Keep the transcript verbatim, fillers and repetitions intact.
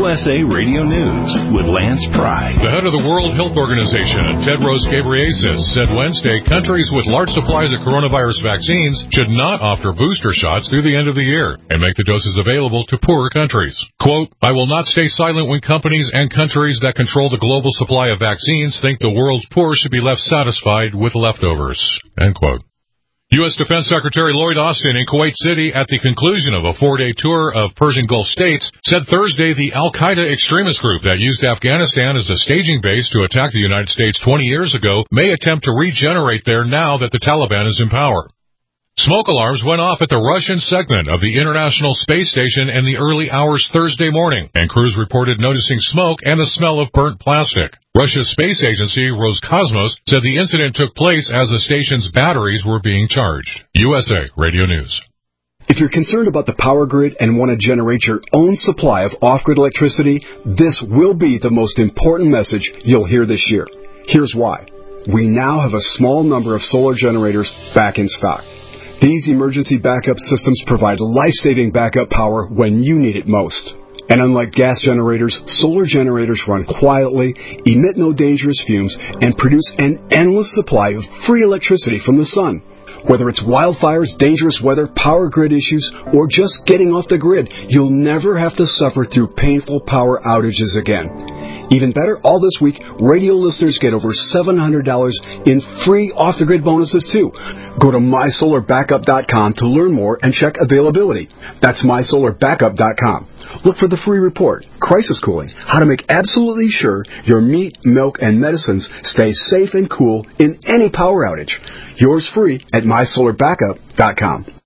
U S A Radio News with Lance Pry. The head of the World Health Organization, Tedros Ghebreyesus, said Wednesday countries with large supplies of coronavirus vaccines should not offer booster shots through the end of the year and make the doses available to poorer countries. Quote, I will not stay silent when companies and countries that control the global supply of vaccines think the world's poor should be left satisfied with leftovers. End quote. U S. Defense Secretary Lloyd Austin in Kuwait City at the conclusion of a four-day tour of Persian Gulf states said Thursday the al-Qaeda extremist group that used Afghanistan as a staging base to attack the United States twenty years ago may attempt to regenerate there now that the Taliban is in power. Smoke alarms went off at the Russian segment of the International Space Station in the early hours Thursday morning, and crews reported noticing smoke and the smell of burnt plastic. Russia's space agency, Roscosmos, said the incident took place as the station's batteries were being charged. U S A Radio News. If you're concerned about the power grid and want to generate your own supply of off-grid electricity, this will be the most important message you'll hear this year. Here's why. We now have a small number of solar generators back in stock. These emergency backup systems provide life-saving backup power when you need it most. And unlike gas generators, solar generators run quietly, emit no dangerous fumes, and produce an endless supply of free electricity from the sun. Whether it's wildfires, dangerous weather, power grid issues, or just getting off the grid, you'll never have to suffer through painful power outages again. Even better, all this week, radio listeners get over seven hundred dollars in free off-the-grid bonuses, too. Go to my solar backup dot com to learn more and check availability. That's my solar backup dot com. Look for the free report, Crisis Cooling, how to make absolutely sure your meat, milk, and medicines stay safe and cool in any power outage. Yours free at my solar backup dot com.